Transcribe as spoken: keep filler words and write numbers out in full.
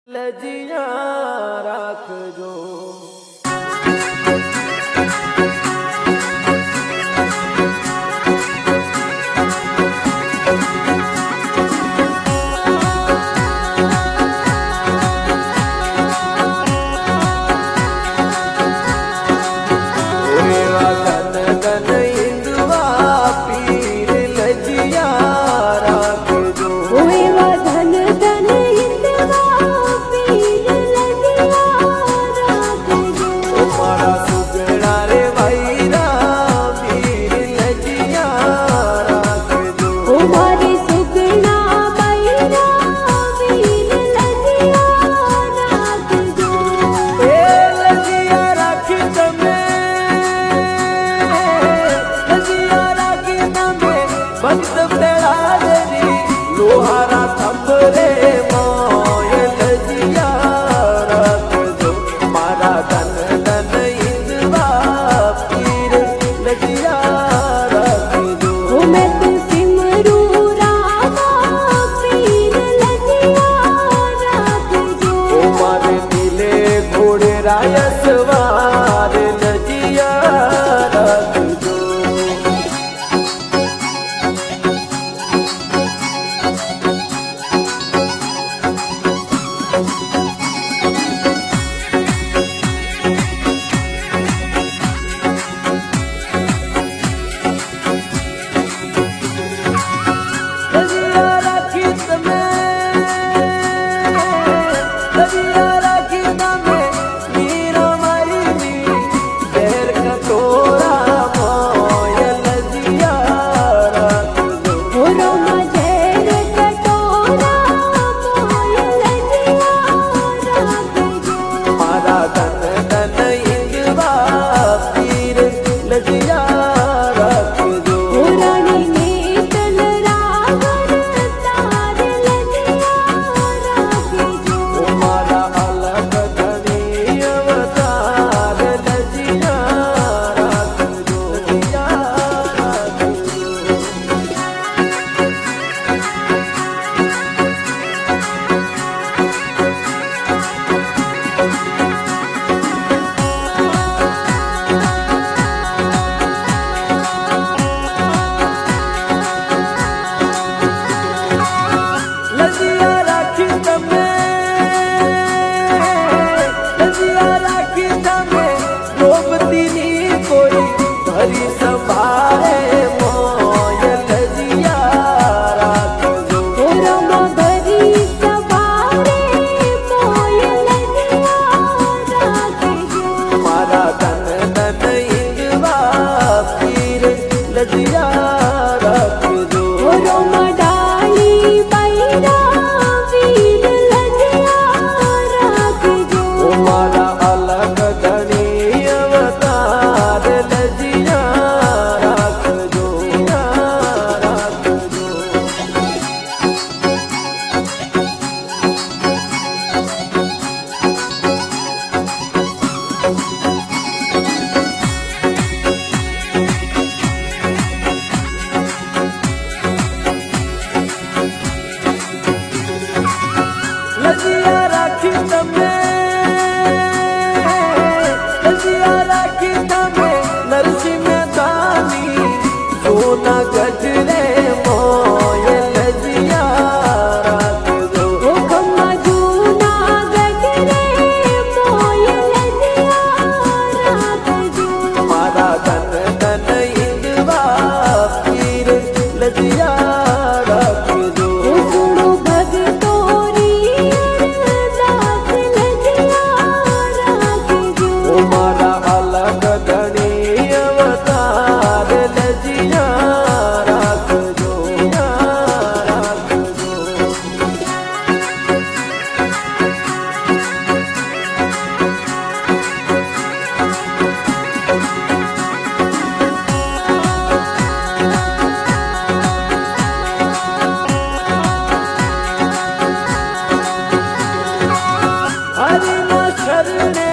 लजिया राख जो लोहारा थंभरे मोय लजिया राख जो मारा धन धन इंदवा पीर लजिया राख जो मैं तो सिमरू रामा पीर लजिया राख जो मारे नीले घोड़े राय सवार लजिया राख जो हरी संभारे मोय लजिया राख जो रामा भरी संभारे मोय लजिया राख जो मारा धन धन इंदवा पीर लजिया राख जो रामा डाली बैरा पीर लजिया राख जो मारा अलग धनी अवतार लजिया राख जो राख जो लजिया राखी तमे लजिया राखी तमे नरसिंह दानी सोना गजरे मोय लजिया राख जो खम्मा जूना गजरे मोय लजिया राख जो मारा धन धन इंदवा पीर लजिया राख जो सुनो भगतोरी अरदास लजिया राख जो मारा अलग धनी अवतार लजिया राख जो राख जो हरि न शरणे